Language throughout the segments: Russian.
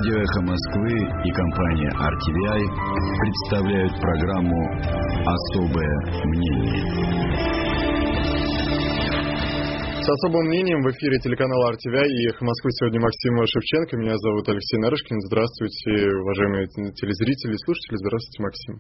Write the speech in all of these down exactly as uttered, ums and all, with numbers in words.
Радио «Эхо Москвы» и компания ар ти ви ай представляют программу «Особое мнение». С особым мнением в эфире телеканала ар ти ви ай и «Эхо Москвы» сегодня Максим Шевченко. Меня зовут Алексей Нарышкин. Здравствуйте, уважаемые телезрители и слушатели. Здравствуйте, Максим.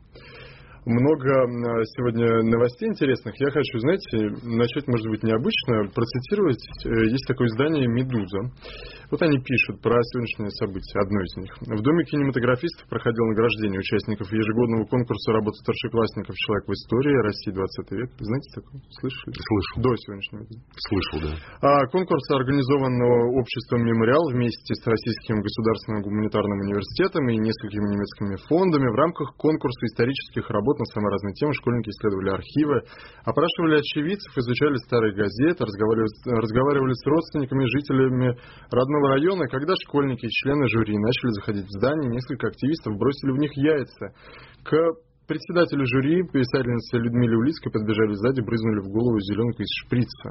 Много сегодня новостей интересных. Я хочу, знаете, начать, может быть, необычно, процитировать. Есть такое издание «Медуза». Вот они пишут про сегодняшнее событие, одно из них. В Доме кинематографистов проходило награждение участников ежегодного конкурса работы старшеклассников «Человек в истории. Россия двадцатый век». Знаете такое? Слышали? Слышал. До сегодняшнего дня. Слышал, да. А конкурс организован обществом «Мемориал» вместе с Российским государственным гуманитарным университетом и несколькими немецкими фондами. В рамках конкурса исторических работ на самые разные темы школьники исследовали архивы, опрашивали очевидцев, изучали старые газеты, разговаривали, разговаривали с родственниками, жителями родного района. Когда школьники и члены жюри начали заходить в здание, несколько активистов бросили в них яйца. К председателю жюри, писательнице Людмиле Улицкой, подбежали сзади, брызнули в голову зеленку из шприца.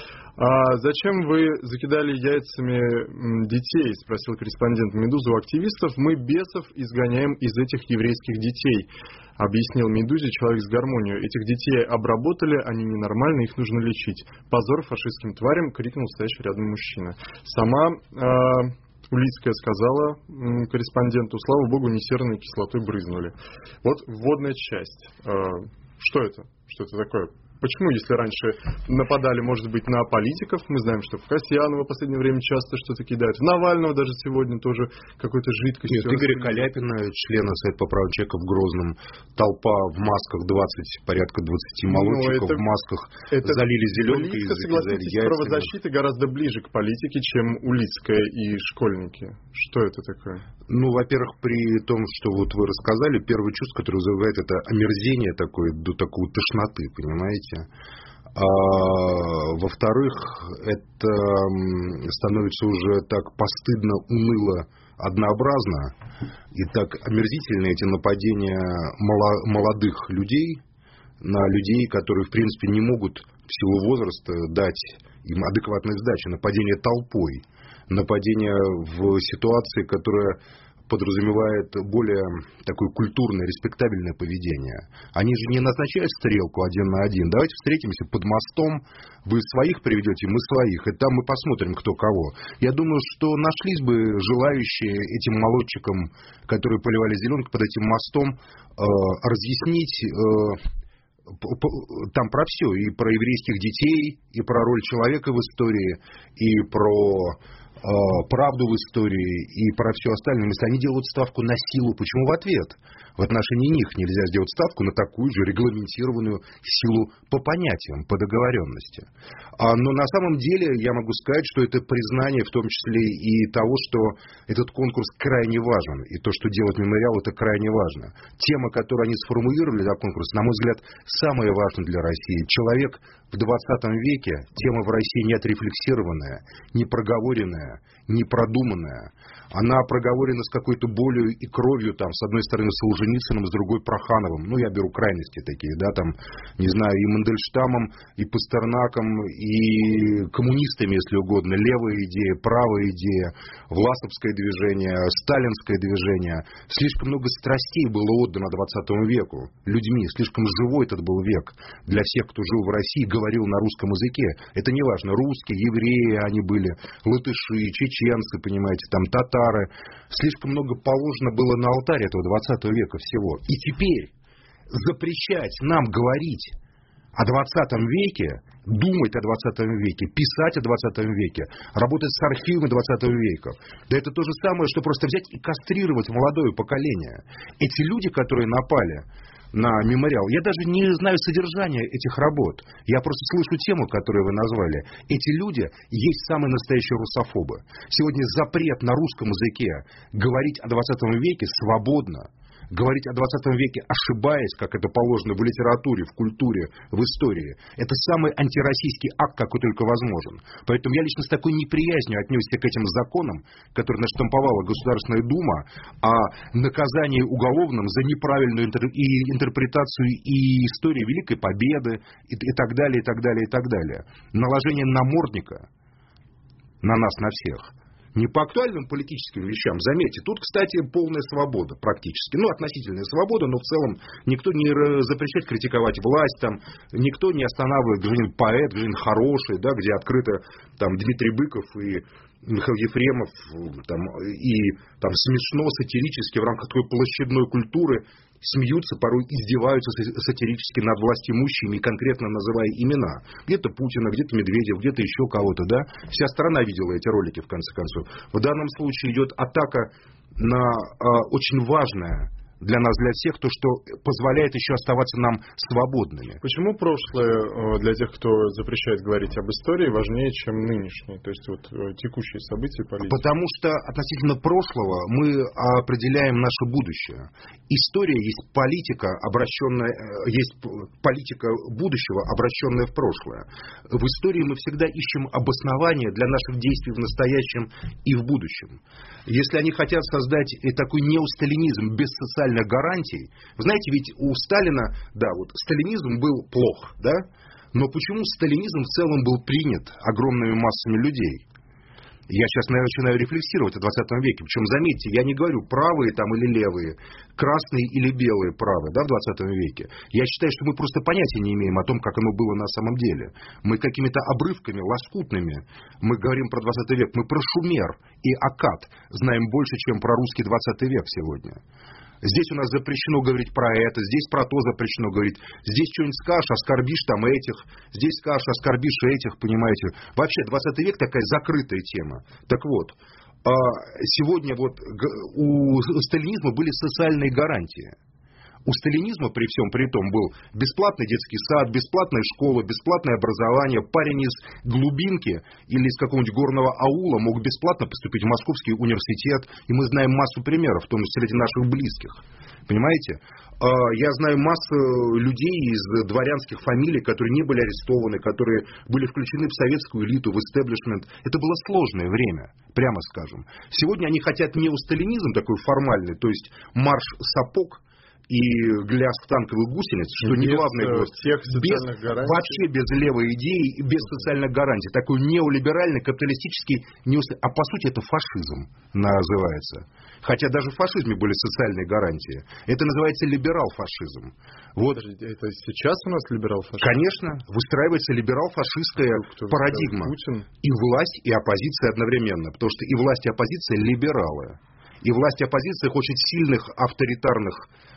«А зачем вы закидали яйцами детей?» – спросил корреспондент «Медузы» у активистов. «Мы бесов изгоняем из этих еврейских детей», – объяснил «Медузе» человек с гармонией. «Этих детей обработали, они ненормальны, их нужно лечить. Позор фашистским тварям!» – крикнул стоящий рядом мужчина. Сама э, Улицкая сказала э, корреспонденту: «Слава богу, не серной кислотой брызнули». Вот вводная часть. Э, что это? Что это такое? Почему, если раньше нападали, может быть, на политиков, мы знаем, что в Касьянова в последнее время часто что-то кидают, в Навального даже сегодня тоже какой-то жидкость. Нет, Игоря Каляпина, члена Совета по правам человека в Грозном, толпа в масках двадцать, порядка двадцати молодчиков это, в масках это залили зеленкой и закидали яйцами. Правозащита гораздо ближе к политике, чем Улицкая и школьники. Что это такое? Ну, во-первых, при том, что вот вы рассказали, первое чувство, которое вызывает, это омерзение такое, до такой тошноты, понимаете? А, во-вторых, это становится уже так постыдно, уныло, однообразно, и так омерзительны эти нападения молодых людей на людей, которые, в принципе, не могут в силу возраста дать им адекватной сдачи. Нападение толпой, нападение в ситуации, которая подразумевает более такое культурное, респектабельное поведение. Они же не назначают стрелку один на один. Давайте встретимся под мостом, вы своих приведете, мы своих, и там мы посмотрим, кто кого. Я думаю, что нашлись бы желающие этим молодчикам, которые поливали зеленку под этим мостом, э, разъяснить э, там про все, и про еврейских детей, и про роль человека в истории, и про правду в истории и про все остальное. Если они делают ставку на силу, почему в ответ в отношении них нельзя сделать ставку на такую же регламентированную силу по понятиям, по договоренности? А, но на самом деле я могу сказать, что это признание в том числе и того, что этот конкурс крайне важен, и то, что делает «Мемориал», это крайне важно. Тема, которую они сформулировали для конкурса, на мой взгляд, самая важная для России. Человек в двадцатом веке, тема в России не отрефлексированная, не проговоренная, не продуманная. Она проговорена с какой-то болью и кровью, там, с одной стороны, Солженицыным, с другой Прохановым. Ну, я беру крайности такие, да, там, не знаю, и Мандельштамом, и Пастернаком, и коммунистами, если угодно. Левая идея, правая идея, власовское движение, сталинское движение. Слишком много страстей было отдано двадцатому веку людьми. Слишком живой этот был век для всех, кто жил в России, говорил на русском языке. Это не важно, русские, евреи они были, латыши, чеченцы, понимаете, там, татары. Слишком много положено было на алтарь этого двадцатого века всего. И теперь запрещать нам говорить о двадцатом веке, думать о двадцатом веке, писать о двадцатом веке, работать с архивами двадцатого века, да это то же самое, что просто взять и кастрировать молодое поколение. Эти люди, которые напали на «Мемориал», я даже не знаю содержания этих работ. Я просто слышу тему, которую вы назвали. Эти люди есть самые настоящие русофобы. Сегодня запрет на русском языке говорить о двадцатом веке свободно, говорить о двадцатом веке, ошибаясь, как это положено в литературе, в культуре, в истории, это самый антироссийский акт, какой только возможен. Поэтому я лично с такой неприязнью отнесся к этим законам, которые наштамповала Государственная Дума, о наказании уголовном за неправильную интер... и интерпретацию и истории Великой Победы, и, и так далее, и так далее, и так далее. Наложение намордника на нас, на всех, Не по актуальным политическим вещам, заметьте, тут, кстати, полная свобода практически. Ну, относительная свобода, но в целом никто не запрещает критиковать власть, там, никто не останавливает гражданин поэт, гражданин хороший, да, где открыто там Дмитрий Быков и Михаил Ефремов там, и там смешно, сатирически в рамках такой площадной культуры смеются, порой издеваются сатирически над властимущими, конкретно называя имена. Где-то Путина, где-то Медведев, где-то еще кого-то, да. Вся страна видела эти ролики, в конце концов. В данном случае идет атака на э, очень важное для нас, для всех, то, что позволяет еще оставаться нам свободными. Почему прошлое для тех, кто запрещает говорить об истории, важнее, чем нынешнее? То есть вот текущие события политики? Потому что относительно прошлого мы определяем наше будущее. История есть политика, обращенная, есть политика будущего, обращенная в прошлое. В истории мы всегда ищем обоснования для наших действий в настоящем и в будущем. Если они хотят создать такой неосталинизм без социальных гарантий. Вы знаете, ведь у Сталина, да, вот сталинизм был плох, да? Но почему сталинизм в целом был принят огромными массами людей? Я сейчас, наверное, начинаю рефлексировать о двадцатом веке. Причем, заметьте, я не говорю правые там или левые, красные или белые правые, да, в двадцатом веке. Я считаю, что мы просто понятия не имеем о том, как оно было на самом деле. Мы какими-то обрывками, лоскутными, мы говорим про двадцатый век, мы про Шумер и Аккад знаем больше, чем про русский двадцатый век сегодня. Здесь у нас запрещено говорить про это, здесь про то запрещено говорить. Здесь что-нибудь скажешь, оскорбишь там этих, здесь скажешь, оскорбишь этих, понимаете. Вообще, двадцатый век такая закрытая тема. Так вот, сегодня вот у сталинизма были социальные гарантии. У сталинизма при всем при том был бесплатный детский сад, бесплатная школа, бесплатное образование. Парень из глубинки или из какого-нибудь горного аула мог бесплатно поступить в Московский университет. И мы знаем массу примеров, в том числе среди наших близких. Понимаете? Я знаю массу людей из дворянских фамилий, которые не были арестованы, которые были включены в советскую элиту, в истеблишмент. Это было сложное время, прямо скажем. Сегодня они хотят неосталинизм такой формальный, то есть марш сапог и лязг танковых гусениц, что без, не главное было, без, вообще без левой идеи, без социальных гарантий. Такой неолиберальный, капиталистический, неост... а по сути это фашизм называется. Хотя даже в фашизме были социальные гарантии. Это называется либерал-фашизм. Вот. Это сейчас у нас либерал-фашизм? Конечно, выстраивается либерал-фашистская Кто парадигма. Путин? И власть, и оппозиция одновременно. Потому что и власть, и оппозиция либералы. И власть, и оппозиция хочет сильных авторитарных.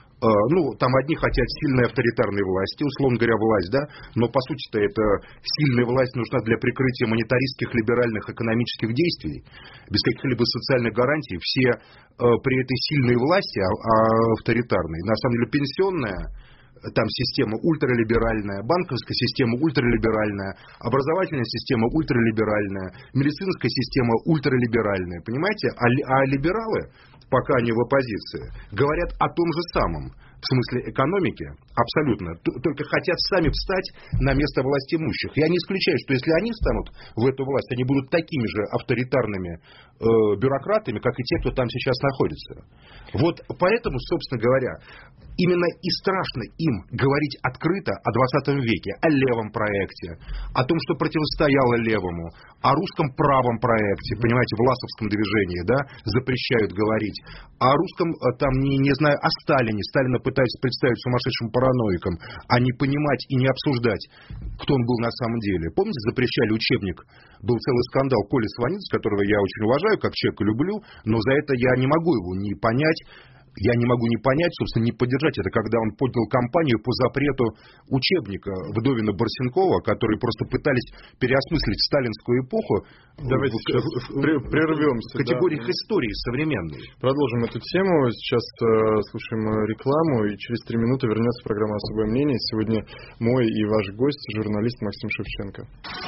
Ну, там одни хотят сильной авторитарной власти, условно говоря, власть, да, но по сути-то эта сильная власть нужна для прикрытия монетаристских, либеральных экономических действий, без каких-либо социальных гарантий. Все э, при этой сильной власти, а, а авторитарной, на самом деле пенсионная там система ультралиберальная, банковская система ультралиберальная, образовательная система ультралиберальная, медицинская система ультралиберальная, понимаете? А, а либералы, пока они в оппозиции, говорят о том же самом. В смысле экономики, абсолютно. Только хотят сами встать на место властимущих. Я не исключаю, что если они встанут в эту власть, они будут такими же авторитарными э, бюрократами, как и те, кто там сейчас находится. Вот поэтому, собственно говоря, именно и страшно им говорить открыто о двадцатом веке, о левом проекте, о том, что противостояло левому, о русском правом проекте, понимаете, власовском движении, да, запрещают говорить, о русском, там, не, не знаю, о Сталине, Сталина пытаются представить сумасшедшим параноиком, а не понимать и не обсуждать, кто он был на самом деле. Помните, запрещали учебник, был целый скандал Коли Сванидзе, которого я очень уважаю, как человека люблю, но за это я не могу его не понять. Я не могу не понять, собственно, не поддержать это, когда он поднял кампанию по запрету учебника Вдовина-Барсенкова, которые просто пытались переосмыслить сталинскую эпоху. Давайте в, сейчас в, в, прервемся. В категориях да. истории современной. Продолжим эту тему. Сейчас э, слушаем рекламу, и через три минуты вернется программа «Особое мнение». Сегодня мой и ваш гость, журналист Максим Шевченко.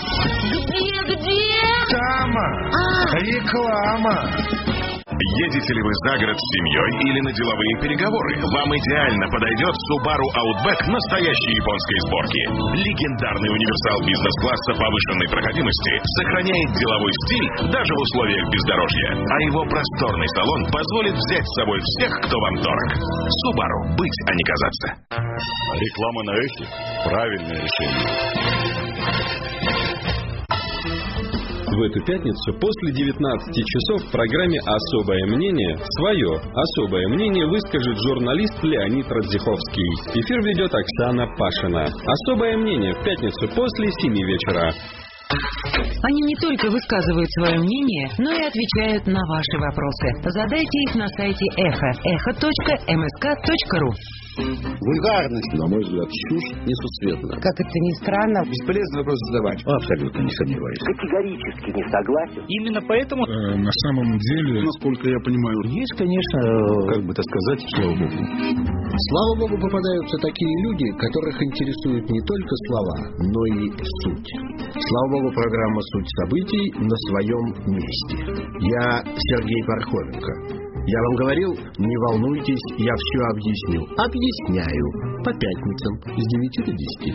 Где, где? Тама! А! Реклама! Едете ли вы за город с семьей или на деловые переговоры? Вам идеально подойдет Subaru Outback настоящей японской сборки. Легендарный универсал бизнес-класса повышенной проходимости сохраняет деловой стиль даже в условиях бездорожья. А его просторный салон позволит взять с собой всех, кто вам дорог. Subaru. Быть, а не казаться. Реклама на эхе. Правильное решение. В эту пятницу после девятнадцати часов в программе «Особое мнение» свое особое мнение выскажет журналист Леонид Радзиховский. Эфир ведет Оксана Пашина. «Особое мнение» в пятницу после семи вечера. Они не только высказывают свое мнение, но и отвечают на ваши вопросы. Задайте их на сайте эхо эхо точка эм эс ка точка ру. Вульгарность, на мой взгляд, чушь несусветная. Как это ни странно, бесполезно вопрос задавать. Абсолютно не сомневаюсь. Категорически не согласен. Именно поэтому... Э, на самом деле, насколько я понимаю, есть, конечно, как бы так сказать, слава богу. Слава богу, попадаются такие люди, которых интересуют не только слова, но и суть. Слава богу, программа «Суть событий» на своем месте. Я Сергей Пархоменко. Я вам говорил, не волнуйтесь, я все объясню. Объясняю. По пятницам с девяти до десяти.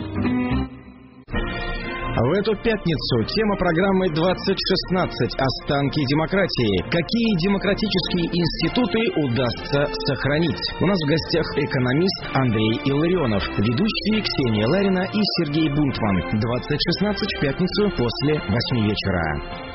В эту пятницу тема программы двадцать шестнадцать «Останки демократии». Какие демократические институты удастся сохранить? У нас в гостях экономист Андрей Илларионов, ведущие Ксения Ларина и Сергей Бунтман. двадцать шестнадцать в пятницу после восьми вечера.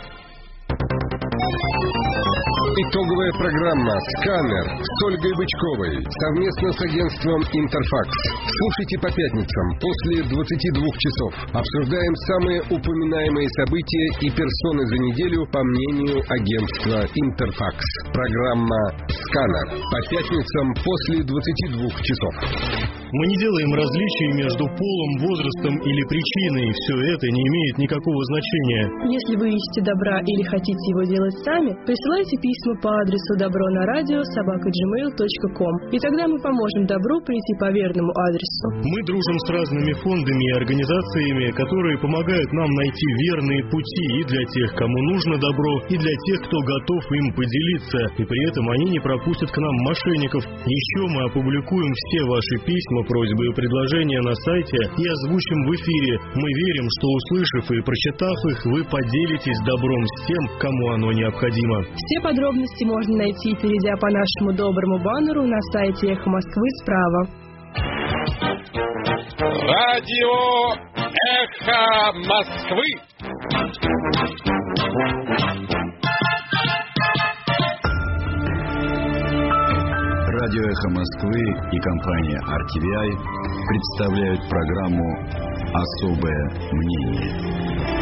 Итоговая программа «Сканер» с Ольгой Бычковой совместно с агентством «Интерфакс». Слушайте по пятницам после двадцати двух часов. Обсуждаем самые упоминаемые события и персоны за неделю по мнению агентства «Интерфакс». Программа «Сканер» по пятницам после двадцати двух часов. Мы не делаем различий между полом, возрастом или причиной. Все это не имеет никакого значения. Если вы ищете добра или хотите его делать сами, присылайте письма по адресу добро на радио собака джимейл точка ком, и тогда мы поможем добру прийти по верному адресу. Мы дружим с разными фондами и организациями, которые помогают нам найти верные пути и для тех, кому нужно добро, и для тех, кто готов им поделиться, и при этом они не пропустят к нам мошенников. Еще мы опубликуем все ваши письма, просьбы и предложения на сайте и озвучим в эфире. Мы верим, что, услышав и прочитав их, вы поделитесь добром с тем, кому оно необходимо. Все подробности можно найти, перейдя по нашему доброму баннеру на сайте «Эхо Москвы» справа. Радио «Эхо Москвы». Радио «Эхо Москвы» и компания ар ти ви ай представляют программу «Особое мнение».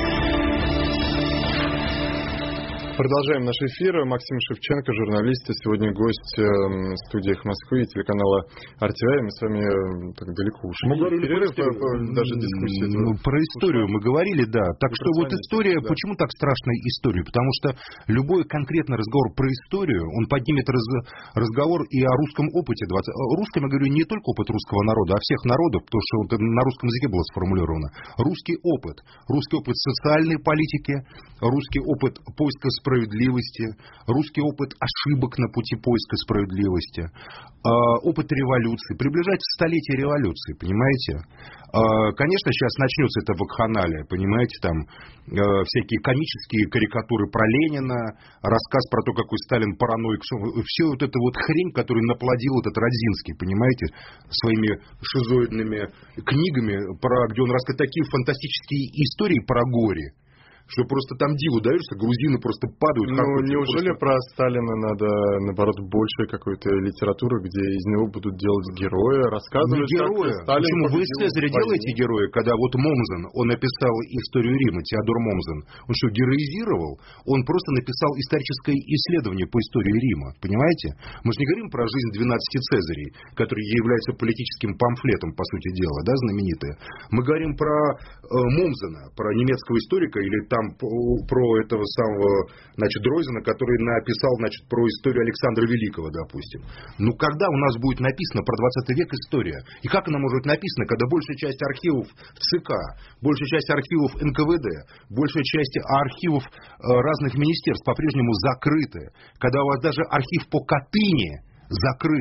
Продолжаем наш эфир. Максим Шевченко, журналист, и сегодня гость э, студии «Эхо Москвы» и телеканала ар ти ви ай. Мы с вами э, так далеко ушли. Мы говорили перерыв, про историю. По, по, даже дискуссия. Ну, про историю ушла. Мы говорили, да. Так и что вот история, да. Почему так страшная история? Потому что любой конкретный разговор про историю, он поднимет раз, разговор и о русском опыте. двадцать Русском, я говорю, не только опыт русского народа, а всех народов, потому что вот на русском языке было сформулировано. Русский опыт. Русский опыт социальной политики, русский опыт поиска справедливости, справедливости, русский опыт ошибок на пути поиска справедливости, опыт революции, приближается столетие революции, понимаете? Конечно, сейчас начнется это вакханалия, понимаете, там всякие комические карикатуры про Ленина, рассказ про то, какой Сталин параноик, все вот это вот хрень, которую наплодил этот Родзинский, понимаете, своими шизоидными книгами, про, где он рассказывает такие фантастические истории про горе, что просто там диву даешься, грузины просто падают. Ну, неужели просто... про Сталина надо, наоборот, больше какой-то литературы, где из него будут делать героя, рассказывать, не героя. как Сталин... Почему? Вы из Цезаря делаете героя, когда вот Момзен, он написал историю Рима, Теодор Момзен, он что, героизировал? Он просто написал историческое исследование по истории Рима, понимаете? Мы же не говорим про жизнь двенадцати Цезарей, которые являются политическим памфлетом, по сути дела, да, знаменитые. Мы говорим про э, Момзена, про немецкого историка, или там про этого самого, значит, Дройзена, который написал, значит, про историю Александра Великого, допустим. Ну, когда у нас будет написано про двадцатый век история? И как она может быть написана, когда большая часть архивов ЦК, большая часть архивов эн ка вэ дэ, большая часть архивов э, разных министерств по-прежнему закрыты, когда у вас даже архив по Катыни закрыт,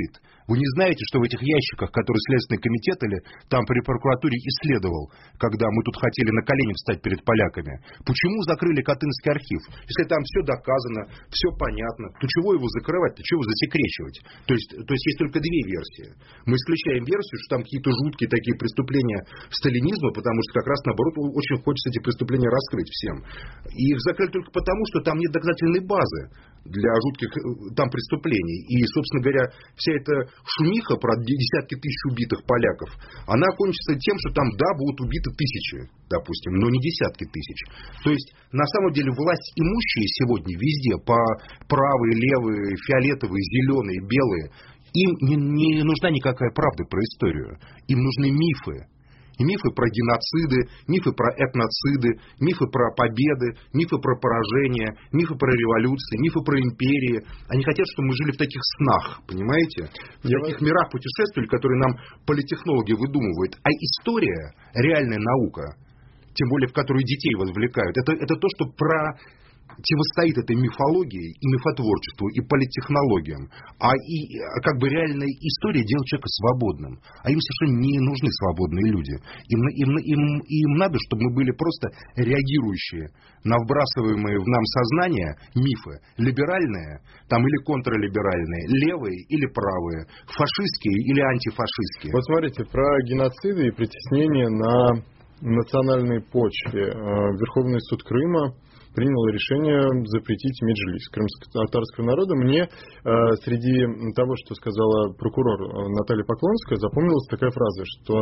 Вы не знаете, что в этих ящиках, которые Следственный комитет или там при прокуратуре исследовал, когда мы тут хотели на колени встать перед поляками? Почему закрыли Катынский архив? Если там все доказано, все понятно, то чего его закрывать, то чего засекречивать? То есть, то есть есть только две версии. Мы исключаем версию, что там какие-то жуткие такие преступления сталинизма, потому что как раз наоборот очень хочется эти преступления раскрыть всем. И их закрыли только потому, что там нет доказательной базы для жутких там преступлений. И, собственно говоря, вся эта шумиха про десятки тысяч убитых поляков, она кончится тем, что там, да, будут убиты тысячи, допустим, но не десятки тысяч. То есть, на самом деле, власть имущие сегодня везде, по правые, левые, фиолетовые, зеленые, белые, им не, не нужна никакая правда про историю. Им нужны мифы. И мифы про геноциды, мифы про этноциды, мифы про победы, мифы про поражения, мифы про революции, мифы про империи. Они хотят, чтобы мы жили в таких снах, понимаете? В Я таких мирах путешествовали, которые нам политтехнологи выдумывают. А история, реальная наука, тем более в которую детей вовлекают, это, это то, что про... противостоит этой мифологии и мифотворчеству, и политтехнологиям. А и как бы реальная история делает человека свободным. А им совершенно не нужны свободные люди. Им, им, им, им надо, чтобы мы были просто реагирующие на вбрасываемые в нам сознание мифы. Либеральные, там или контралиберальные, левые или правые, фашистские или антифашистские. Вот смотрите, про геноциды и притеснение на национальной почве. Верховный суд Крыма принял решение запретить меджлис крымско-татарского народа. Мне э, среди того, что сказала прокурор Наталья Поклонская, запомнилась такая фраза, что э,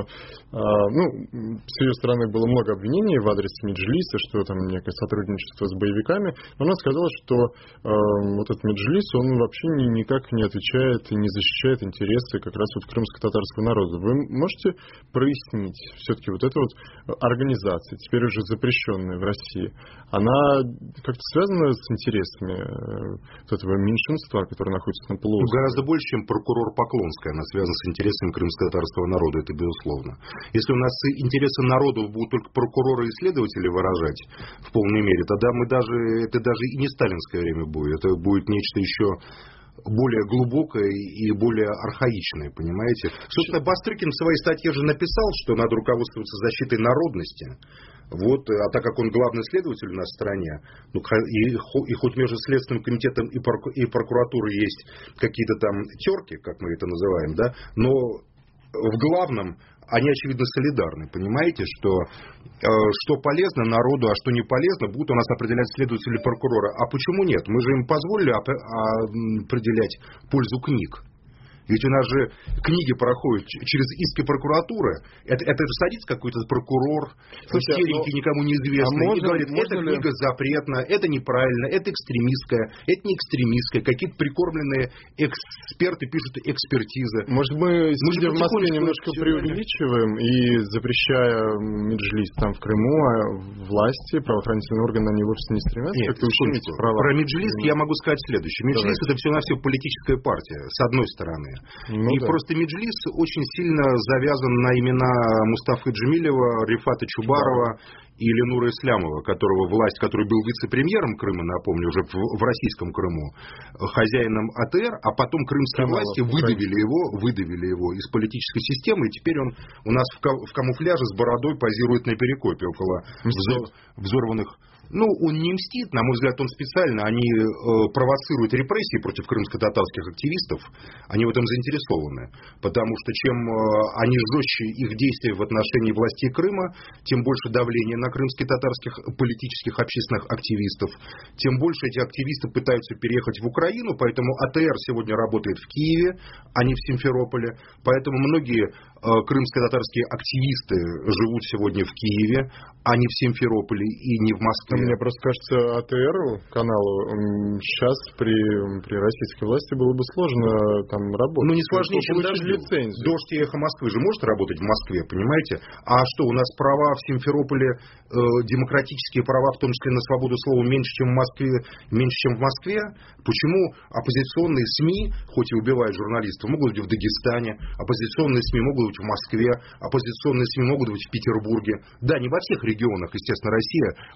ну, с ее стороны было много обвинений в адрес меджлиса, что там некое сотрудничество с боевиками, но она сказала, что э, вот этот меджлис, он вообще ни, никак не отвечает и не защищает интересы как раз вот крымско-татарского народа. Вы можете прояснить все-таки вот эта вот организация, теперь уже запрещенная в России, она как-то связано с интересами вот этого меньшинства, которое находится на полуострове? Ну, гораздо больше, чем прокурор Поклонская. Она связана с интересами крымско-татарского народа, это безусловно. Если у нас интересы народов будут только прокуроры и следователи выражать в полной мере, тогда мы даже, это даже и не сталинское время будет. Это будет нечто еще более глубокое и более архаичное, понимаете? Собственно, Бастрыкин в своей статье же написал, что надо руководствоваться защитой народности. Вот, а так как он главный следователь у нас в стране, ну, и, и хоть между Следственным комитетом и, прокур, и прокуратурой есть какие-то там терки, как мы это называем, да, но в главном они, очевидно, солидарны. Понимаете, что э, что полезно народу, а что не полезно, будут у нас определять следователи и прокуроры. А почему нет? Мы же им позволили определять пользу книг. Ведь у нас же книги проходят через иски прокуратуры. Это, это же садится какой-то прокурор, серенький, но... никому неизвестный, а можно, и говорит, эта ли... книга запретна, это неправильно, это экстремистская, это не экстремистская. Какие-то прикормленные эксперты пишут экспертизы. Может, мы, мы сидя в Москве, немножко преувеличиваем и запрещая меджлис там в Крыму, а власти, правоохранительные органы, они вовсе не стремятся как-то ущемить права? Про меджлис я могу сказать следующее. Меджлис — это всего-навсего политическая партия, с одной стороны. Ну, и да. Просто меджлис очень сильно завязан на имена Мустафы Джемилева, Рифата Чубарова и Ленура Ислямова, которого власть, который был вице-премьером Крыма, напомню, уже в, в российском Крыму, хозяином А Т Р, а потом крымские Камала, власти выдавили его, выдавили его из политической системы, и теперь он у нас в, в камуфляже с бородой позирует на Перекопе около взор, взорванных. Ну, он не мстит, на мой взгляд, он специально, они э, провоцируют репрессии против крымско-татарских активистов, они в этом заинтересованы, потому что чем э, они жестче их действия в отношении властей Крыма, тем больше давления на крымско-татарских политических общественных активистов, тем больше эти активисты пытаются переехать в Украину, поэтому А Т Р сегодня работает в Киеве, а не в Симферополе, поэтому многие э, крымско-татарские активисты живут сегодня в Киеве, а не в Симферополе и не в Москве. Мне просто кажется, А Т Р каналу сейчас при, при российской власти было бы сложно там работать. Ну, не сложнее, чем даже лицензию. Дождь и Эхо Москвы же может работать в Москве, понимаете? А что, у нас права в Симферополе, э, демократические права, в том числе на свободу слова, меньше, чем в Москве, меньше, чем в Москве? Почему оппозиционные СМИ, хоть и убивают журналистов, могут быть в Дагестане, оппозиционные СМИ могут быть в Москве, оппозиционные СМИ могут быть в Петербурге? Да, не во всех регионах, естественно, Россия у нас как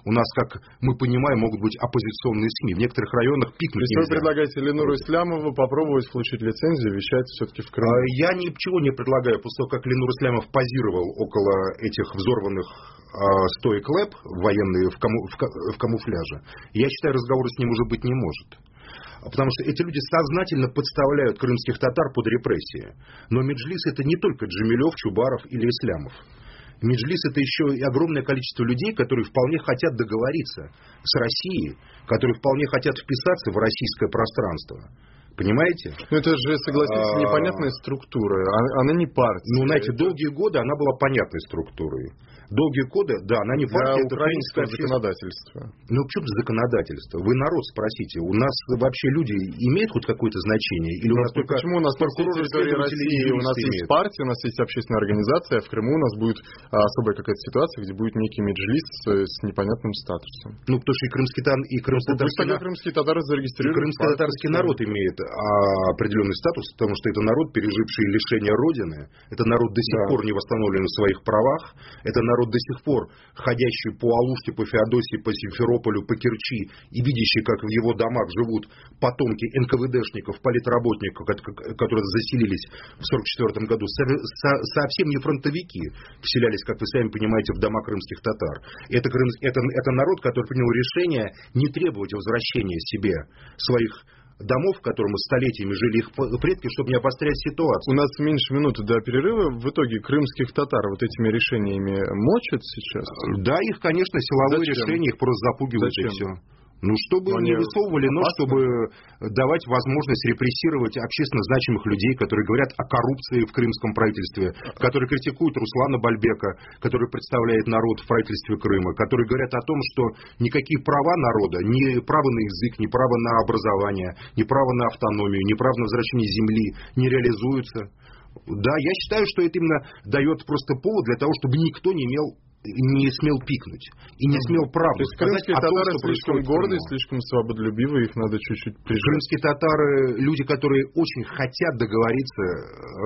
как мы понимаем, могут быть оппозиционные СМИ. В некоторых районах пикнуть нельзя. То есть вы предлагаете Ленуру Ислямову попробовать получить лицензию, вещать все-таки в Крыму? Я ничего не предлагаю. После того, как Ленур Ислямов позировал около этих взорванных а, стоек ЛЭП военные в, каму, в, в камуфляже, я считаю, разговора с ним уже быть не может. Потому что эти люди сознательно подставляют крымских татар под репрессии. Но Меджлис — это не только Джемилев, Чубаров или Ислямов. Меджлис — это еще и огромное количество людей, которые вполне хотят договориться с Россией, которые вполне хотят вписаться в российское пространство. Понимаете? Ну это же, согласитесь, непонятная структура. Она не партия. Ну, знаете, долгие годы она была понятной структурой. Долгие годы, да, она не партия, это украинское законодательство. Ну, почему же законодательство? Вы народ спросите. У нас вообще люди имеют хоть какое-то значение? Или у нас только почему у нас на территории России у нас есть партия, у нас есть общественная организация, а в Крыму у нас будет особая какая-то ситуация, где будет некий меджлис с непонятным статусом? Ну, потому что и крымский, и крымско-татарский, ну, крымские татары зарегистрированы. Крымско-татарский народ имеет определенный статус, потому что это народ, переживший лишение Родины, это народ до сих да. пор не восстановлен в своих правах, это народ до сих пор ходящий по Алуште, по Феодосии, по Симферополю, по Керчи и видящий, как в его домах живут потомки эн ка вэ дэшников, политработников, которые заселились в сорок четвёртом году, совсем не фронтовики, поселялись, как вы сами понимаете, в дома крымских татар. Это, это, это народ, который принял решение не требовать возвращения себе своих домов, в которых столетиями жили их предки, чтобы не обострять ситуацию. У нас меньше минуты до перерыва. В итоге крымских татар вот этими решениями мочат сейчас? Да, их, конечно, силовое Зачем? решение, их просто запугивают Зачем? и все. Ну, чтобы но не высовывали нос, чтобы давать возможность репрессировать общественно значимых людей, которые говорят о коррупции в крымском правительстве, которые критикуют Руслана Бальбека, который представляет народ в правительстве Крыма, которые говорят о том, что никакие права народа, ни право на язык, ни право на образование, ни право на автономию, ни право на возвращение земли не реализуются. Да, я считаю, что это именно дает просто повод для того, чтобы никто не имел не смел пикнуть и не смел правду сказать о том, что слишком гордые, слишком свободолюбивые, их надо чуть-чуть прижать. Крымские татары — люди, которые очень хотят договориться э,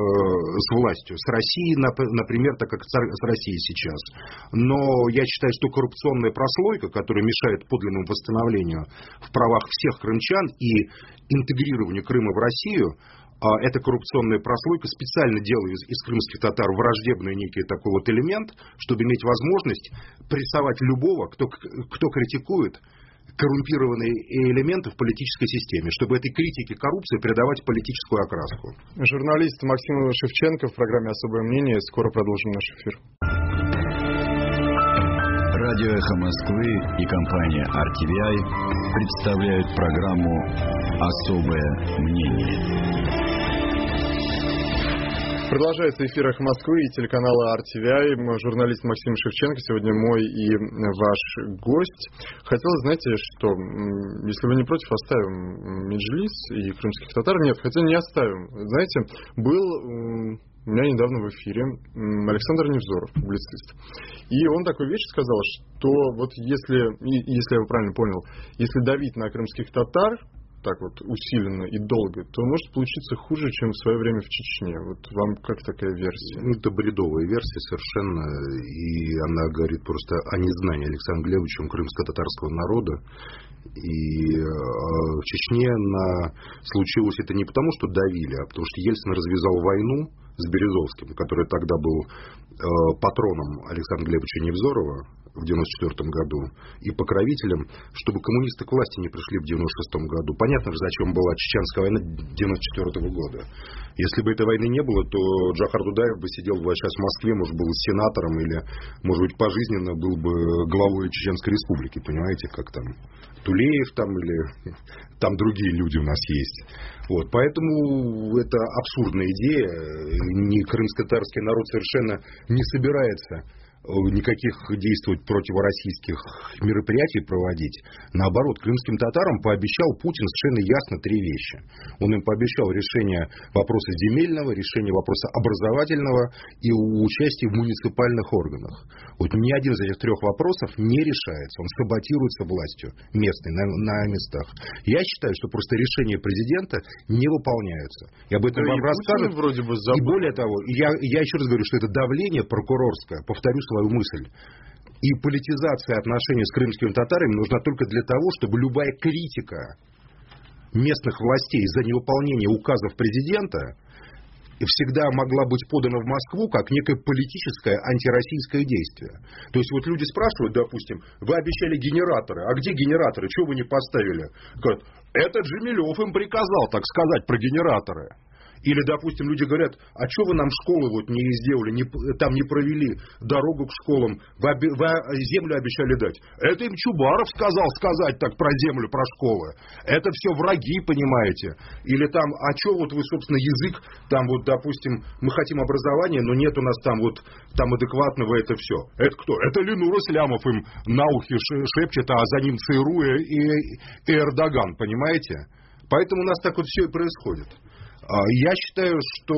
с властью, с Россией, например, так как с Россией сейчас. Но я считаю, что коррупционная прослойка, которая мешает подлинному восстановлению в правах всех крымчан и интегрированию Крыма в Россию, эта коррупционная прослойка специально делает из, из крымских татар враждебный некий такой вот элемент, чтобы иметь возможность прессовать любого, кто, кто критикует коррумпированные элементы в политической системе, чтобы этой критике коррупции придавать политическую окраску. Журналист Максим Шевченко в программе «Особое мнение». Скоро продолжим наш эфир. Радио «Эхо Москвы» и компания ар ти ви ай представляют программу «Особое мнение». Продолжается эфир «Эхо Москвы» и телеканала ар ти ви ай. Журналист Максим Шевченко сегодня мой и ваш гость. Хотелось, знаете, что, если вы не против, оставим Меджлис и крымских татар. Нет, хотя не оставим. Знаете, был у меня недавно в эфире Александр Невзоров, публицист. И он такую вещь сказал, что вот если, если я его правильно понял, если давить на крымских татар так вот усиленно и долго, то может получиться хуже, чем в свое время в Чечне. Вот вам как такая версия? Это бредовая версия совершенно, и она говорит просто о незнании Александром Глебовичем крымско-татарского народа. И э, в Чечне на... случилось это не потому, что давили, а потому что Ельцин развязал войну с Березовским, который тогда был э, патроном Александра Глебовича Невзорова в девяносто четвёртом году и покровителем, чтобы коммунисты к власти не пришли в девяносто шестом году. Понятно же, зачем была Чеченская война девяносто четвёртого года. Если бы этой войны не было, то Джохар Дудаев бы сидел бы сейчас в Москве, может, был сенатором или, может быть, пожизненно был бы главой Чеченской республики, понимаете, как там Тулеев там или там другие люди у нас есть. Вот, поэтому это абсурдная идея. Ни крымско-татарский народ совершенно не собирается никаких действовать противороссийских мероприятий проводить. Наоборот, крымским татарам пообещал Путин совершенно ясно три вещи. Он им пообещал решение вопроса земельного, решение вопроса образовательного и участие в муниципальных органах. Вот ни один из этих трех вопросов не решается. Он саботируется властью местной на, на местах. Я считаю, что просто решения президента не выполняются. И об этом да вам расскажут. Вроде бы и более того, я, я еще раз говорю, что это давление прокурорское, повторю свою мысль, И политизация отношений с крымскими татарами нужна только для того, чтобы любая критика местных властей за невыполнение указов президента всегда могла быть подана в Москву как некое политическое антироссийское действие. То есть вот люди спрашивают, допустим, вы обещали генераторы, а где генераторы, чего вы не поставили? Говорят, это Джемилев им приказал, так сказать, про генераторы. Или, допустим, люди говорят, а что вы нам школы вот не сделали, не, там не провели дорогу к школам, вы, оби, вы землю обещали дать. Это им Чубаров сказал сказать так про землю, про школы. Это все враги, понимаете. Или там, а что вот вы, собственно, язык, там вот, допустим, мы хотим образования, но нет у нас там вот, там адекватного это все. Это кто? Это Ленур Ислямов им на ухе шепчет, а за ним ЦРУ и, и Эрдоган, понимаете. Поэтому у нас так вот все и происходит. Я считаю, что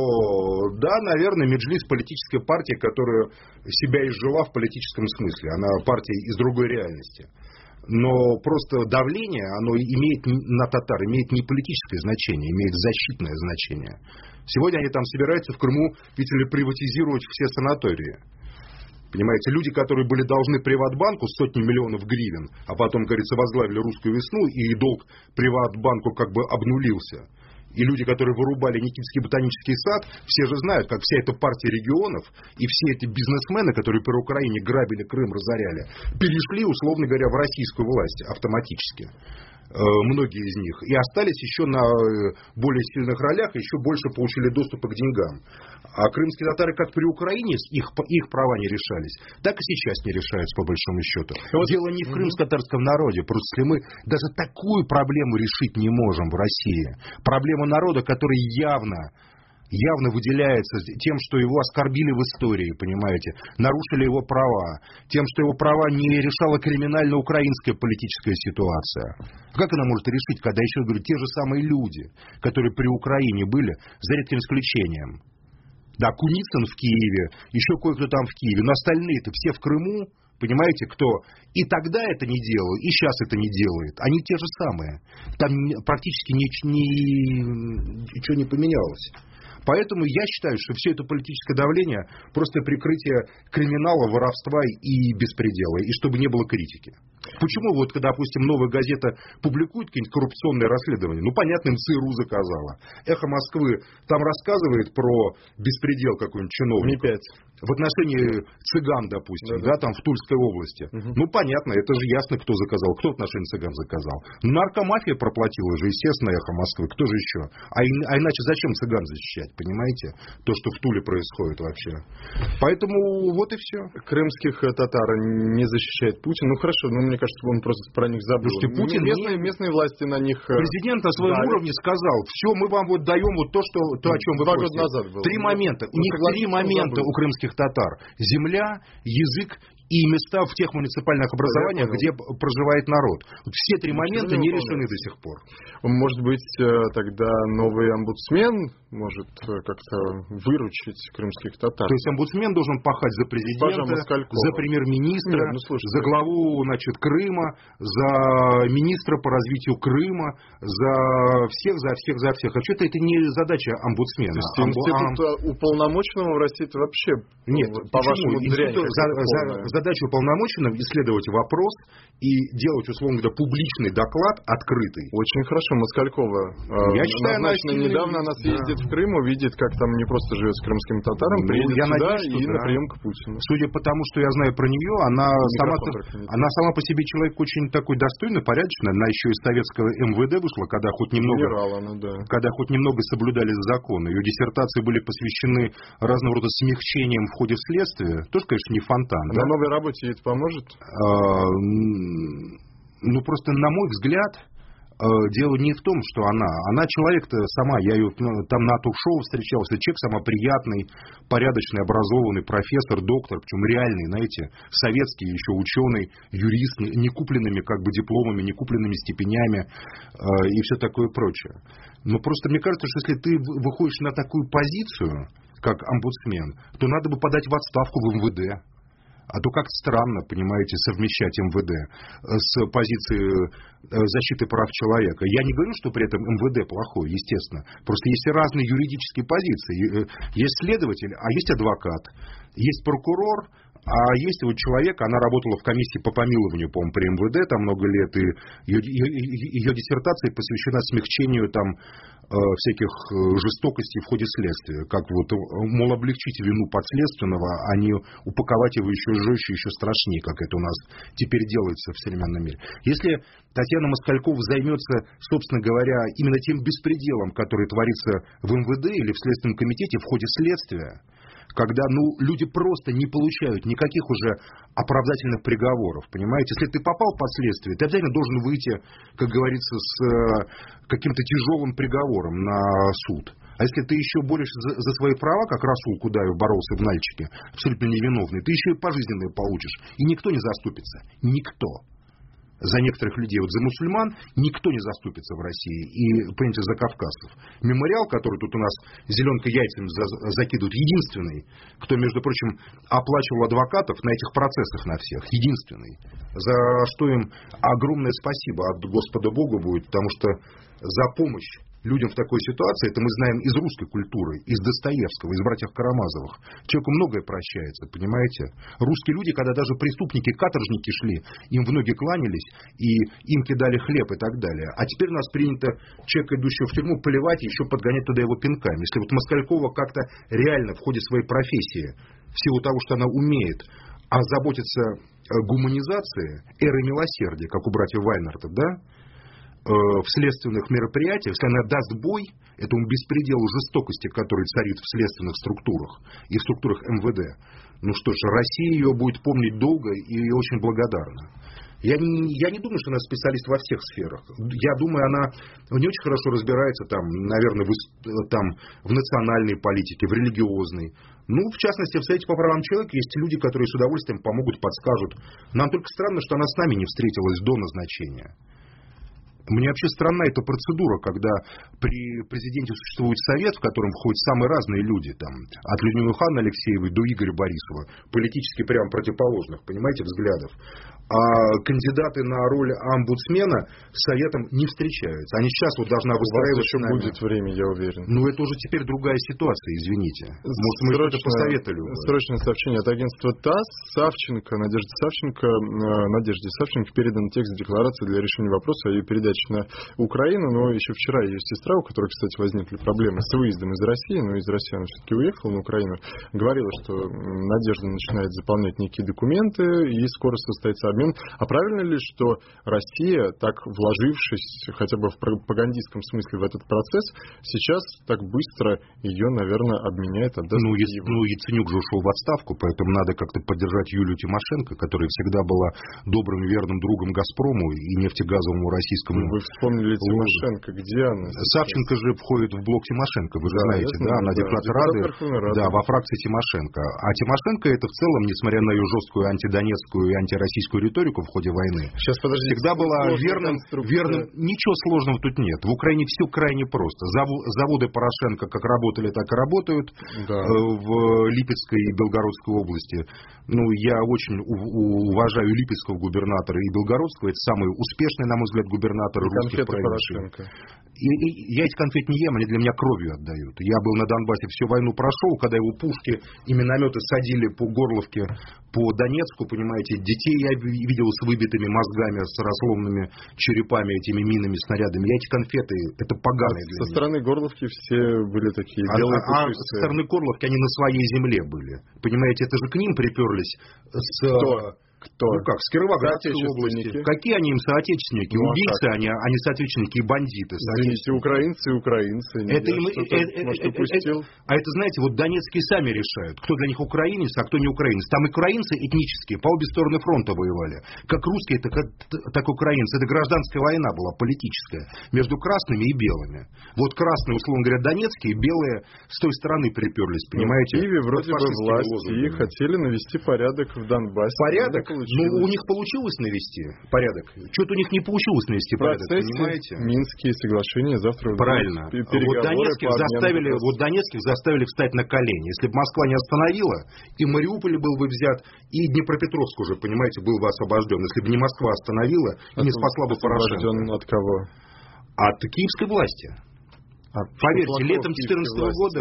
да, наверное, Меджлис политическая партия, которая себя изжила в политическом смысле. Она партия из другой реальности. Но просто давление, оно имеет на татар, имеет не политическое значение, имеет защитное значение. Сегодня они там собираются в Крыму, видите ли, приватизировать все санатории. Понимаете, люди, которые были должны Приватбанку сотни миллионов гривен, а потом, говорится, возглавили русскую весну, и долг Приватбанку как бы обнулился. И люди, которые вырубали Никитский ботанический сад, все же знают, как вся эта партия регионов и все эти бизнесмены, которые при Украине грабили Крым, разоряли, перешли, условно говоря, в российскую власть автоматически. Многие из них. И остались еще на более сильных ролях, и еще больше получили доступа к деньгам. А крымские татары, как при Украине, их, их права не решались, так и сейчас не решаются, по большому счету. Вот дело не в крымско-татарском народе. Просто если мы даже такую проблему решить не можем в России. Проблема народа, который явно... явно выделяется тем, что его оскорбили в истории, понимаете, нарушили его права, тем, что его права не решала криминально-украинская политическая ситуация. Как она может решить, когда еще, говорю, те же самые люди, которые при Украине были, за редким исключением. Да, Куницын в Киеве, еще кое-кто там в Киеве, но остальные-то все в Крыму, понимаете, кто и тогда это не делал, и сейчас это не делает. Они те же самые. Там практически ничего не, ничего не поменялось. Поэтому я считаю, что все это политическое давление просто прикрытие криминала, воровства и беспредела, и чтобы не было критики. Почему вот, когда, допустим, «Новая газета» публикует какие-нибудь коррупционные расследования, ну, понятно, им ЦРУ заказала. «Эхо Москвы» там рассказывает про беспредел какой-нибудь чиновника. В отношении цыган, допустим, да, да. да, там в Тульской области. Угу. Ну, понятно, это же ясно, кто заказал. Кто в отношении цыган заказал? Наркомафия проплатила же, естественно, «Эхо Москвы». Кто же еще? А, и, а иначе зачем цыган защищать, понимаете? То, что в Туле происходит вообще. Поэтому вот и все. Крымских татар не защищает Путин. Ну, хорошо, но мне кажется, он просто про них забыл. Слушайте, Путин... Местные, местные власти на них... Президент на своем да. уровне сказал, все, мы вам вот даем вот то, что, то о чем вы Два года назад было. Три момента. У них три момента у крымских татар. Земля, язык и места в тех муниципальных образованиях, где проживает народ. Все три момента не решены до сих пор. Может быть, тогда новый омбудсмен может как-то выручить крымских татар. То есть омбудсмен должен пахать за президента, за премьер-министра, Нет, ну, слушай, за главу, значит, Крыма, за министра по развитию Крыма, за всех, за всех, за всех. А что-то это не задача омбудсмена. То есть институт уполномоченного в России это вообще... Нет, по-вашему, дрянь. Задача уполномоченного исследовать вопрос и делать, условно говоря, публичный доклад открытый. Очень хорошо. Москалькова я считаю, назначена недавно, она съездит да. в Крым, увидит, как там не просто живет с крымским татаром, ну, приедет я сюда надеюсь, и да. на прием к Путину. Судя по тому, что я знаю про нее, она сама, она сама по себе человек очень такой достойный, порядочный. Она еще из советского эм вэ дэ вышла, когда хоть немного, она, да. когда хоть немного соблюдали закон. Ее диссертации были посвящены разного рода смягчениям в ходе следствия. Тоже, конечно, не фонтан. На да? новой работе это поможет? А, ну, просто, на мой взгляд, дело не в том, что она. Она человек-то сама. Я ее там на ток-шоу встречался. Человек сама приятный, порядочный, образованный профессор, доктор. Причем реальный, знаете, советский еще ученый, юрист, не купленными как бы дипломами, не купленными степенями и все такое прочее. Но просто мне кажется, что если ты выходишь на такую позицию, как омбудсмен, то надо бы подать в отставку в эм вэ дэ. А то как-то странно, понимаете, совмещать эм вэ дэ с позиции защиты прав человека. Я не говорю, что при этом эм вэ дэ плохой, естественно. Просто есть разные юридические позиции. Есть следователь, а есть адвокат. Есть прокурор, А есть вот человек, она работала в комиссии по помилованию, по-моему, при эм вэ дэ там много лет, и ее, ее, ее диссертация посвящена смягчению там всяких жестокостей в ходе следствия. Как вот, мол, облегчить вину подследственного, а не упаковать его еще жестче, еще страшнее, как это у нас теперь делается в современном мире. Если Татьяна Москалькова займется, собственно говоря, именно тем беспределом, который творится в эм вэ дэ или в Следственном комитете в ходе следствия, когда, ну, люди просто не получают никаких уже оправдательных приговоров, понимаете? Если ты попал под следствие, ты обязательно должен выйти, как говорится, с каким-то тяжелым приговором на суд. А если ты еще борешься за, за свои права, как Расул Кудаев боролся в Нальчике, абсолютно невиновный, ты еще и пожизненное получишь. И никто не заступится. Никто. За некоторых людей, вот за мусульман, никто не заступится в России. И, понимаете, за кавказцев. Мемориал, который тут у нас зеленкой яйцами за, закидывают, единственный, кто, между прочим, оплачивал адвокатов на этих процессах на всех. Единственный. За что им огромное спасибо от Господа Бога будет, потому что за помощь людям в такой ситуации, это мы знаем из русской культуры, из Достоевского, из братьев Карамазовых. Человеку многое прощается, понимаете? Русские люди, когда даже преступники, каторжники шли, им в ноги кланялись, и им кидали хлеб и так далее. А теперь у нас принято человека, идущего в тюрьму, поливать и еще подгонять туда его пинками. Если вот Москалькова как-то реально в ходе своей профессии, в силу того, что она умеет, озаботиться гуманизацией, эрой милосердия, как у братьев Вайнартов, да? В следственных мероприятиях, если она даст бой этому беспределу жестокости, который царит в следственных структурах и в структурах эм вэ дэ, ну что ж, Россия ее будет помнить долго и очень благодарна. Я не, я не думаю, что она специалист во всех сферах. Я думаю, она не очень хорошо разбирается там, наверное, в, там, в национальной политике, в религиозной. Ну, в частности, в Совете по правам человека есть люди, которые с удовольствием помогут, подскажут. Нам только странно, что она с нами не встретилась до назначения. Мне вообще странна эта процедура, когда при президенте существует совет, в котором входят самые разные люди, там, от Людмилы Михайловны Алексеевой до Игоря Борисова, политически прям противоположных, понимаете, взглядов. А кандидаты на роль омбудсмена с советом не встречаются. Они сейчас вот должна выстраивать... еще будет время, я уверен. Ну, это уже теперь другая ситуация, извините. Может, мы что-то посоветовали. Срочное сообщение от агентства ТАСС. Савченко, Надежда Савченко, Надежде Савченко передан текст декларации для решения вопроса о ее передаче на Украину. Но еще вчера ее сестра, у которой, кстати, возникли проблемы с выездом из России, но из России она все-таки уехала на Украину, говорила, что Надежда начинает заполнять некие документы и скоро состоится обмен. А правильно ли, что Россия, так вложившись хотя бы в пропагандистском смысле в этот процесс, сейчас так быстро ее, наверное, обменяет, отдаст? Ну, ну, Яценюк же ушел в отставку, поэтому надо как-то поддержать Юлию Тимошенко, которая всегда была добрым и верным другом «Газпрому» и нефтегазовому российскому... Вы вспомнили Тимошенко, где она? Савченко же входит в блок Тимошенко, вы же да, знаете, да, она да, депутат Рады, да, во фракции Тимошенко. А Тимошенко это в целом, несмотря на ее жесткую антидонецкую и антироссийскую риторику в ходе войны, сейчас, подождите, всегда была верным, верным. Ничего сложного тут нет. В Украине все крайне просто. Заводы Порошенко как работали, так и работают да. в Липецкой и Белгородской области. Ну, я очень уважаю Липецкого губернатора и Белгородского. Это самые успешные, на мой взгляд, губернаторы русских провинций. И, и, я эти конфеты не ем, они для меня кровью отдают. Я был на Донбассе, всю войну прошел, когда его пушки и минометы садили по Горловке, по Донецку, понимаете, детей я видел с выбитыми мозгами, с разломными черепами, этими минами, снарядами. Я эти конфеты, это поганые а для со меня. стороны Горловки все были такие а, белые а, а со стороны Горловки они на своей земле были. Понимаете, это же к ним приперлись с... Кто? Кто? Ну как, с Кировоградской области. Какие они им соотечественники? Ну, Убийцы, они, они соотечественники и бандиты. Извините, украинцы и украинцы. Это им, э, э, э, может, упустил. А это, знаете, вот донецкие сами решают, кто для них украинец, а кто не украинец. Там и украинцы этнические по обе стороны фронта воевали. Как русские, так, так украинцы. Это гражданская война была, политическая, между красными и белыми. Вот красные, условно говоря, донецкие, белые с той стороны приперлись, понимаете? В Киеве вроде бы власти хотели навести порядок в Донбассе. Порядок? Ну, у них получилось навести порядок. Что-то у них не получилось навести порядок, понимаете? Минские соглашения завтра... Правильно. Вот Донецких, заставили, вот Донецких заставили встать на колени. Если бы Москва не остановила, и Мариуполь был бы взят, и Днепропетровск уже, понимаете, был бы освобожден. Если бы не Москва остановила, и не спасла бы Порошенко. От кого? От киевской власти. А Поверьте, летом две тысячи четырнадцатого года...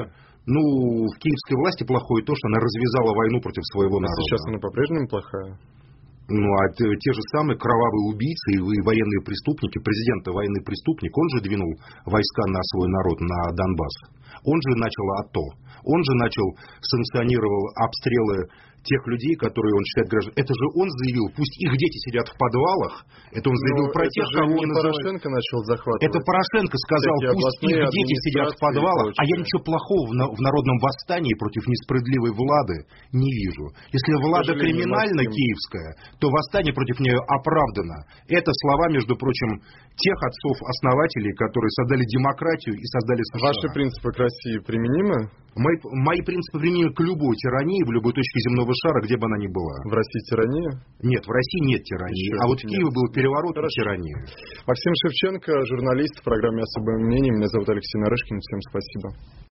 Ну, в киевской власти плохое то, что она развязала войну против своего народа. А сейчас она по-прежнему плохая? Ну, а те, те же самые кровавые убийцы и военные преступники, президент военный преступник, он же двинул войска на свой народ, на Донбасс. Он же начал АТО. Он же начал, санкционировал обстрелы тех людей, которые он считает гражданами. Это же он заявил, пусть их дети сидят в подвалах. Это он заявил Но про тех, кого он называет... Порошенко начал захватывать. Это Порошенко сказал, пусть их дети сидят в подвалах, а я ничего плохого в, на... в народном восстании против несправедливой Влады не вижу. Если Влада криминальна киевская, то восстание против нее оправдано. Это слова, между прочим, тех отцов-основателей, которые создали демократию и создали США. Ваши принципы к России применимы? Мои, мои принципы применимы к любой тирании, в любой точке земного шара, где бы она ни была. В России тирания? Нет, в России нет тирании. Еще а вот в Киеве был переворот и тирания. Максим Шевченко, журналист в программе «Особое мнение». Меня зовут Алексей Нарышкин. Всем спасибо.